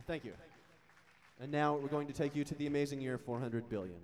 Thank you. And now we're going to take you to the amazing year 400 billion.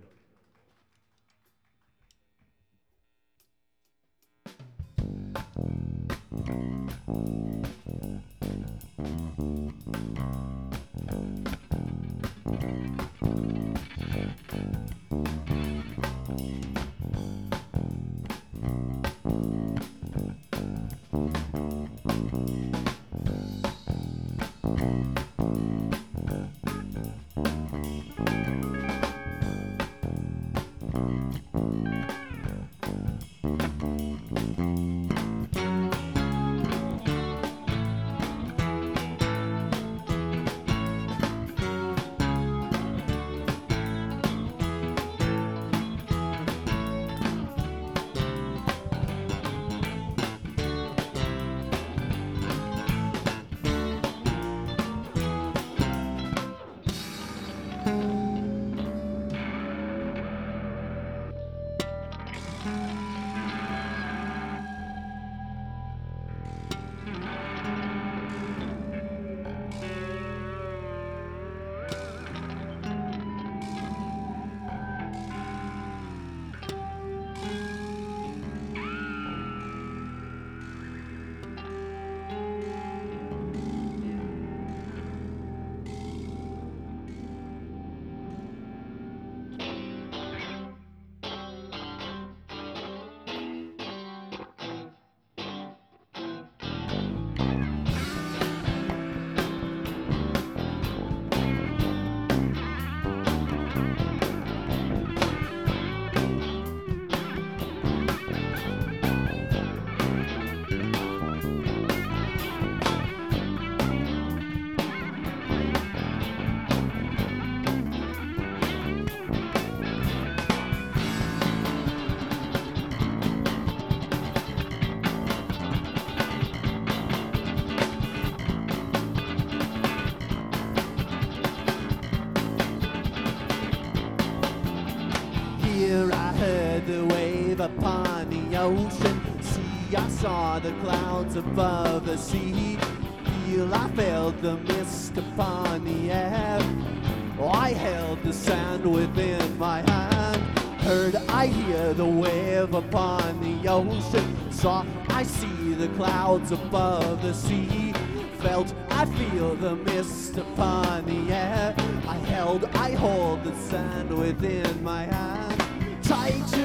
Here I heard the wave upon the ocean. See, I saw the clouds above the sea. Feel I felt the mist upon the air. Oh, I held the sand within my hand. Heard I hear the wave upon the ocean. Saw I see the clouds above the sea. Felt I feel the mist upon the air. I hold the sand within my hand. Tight to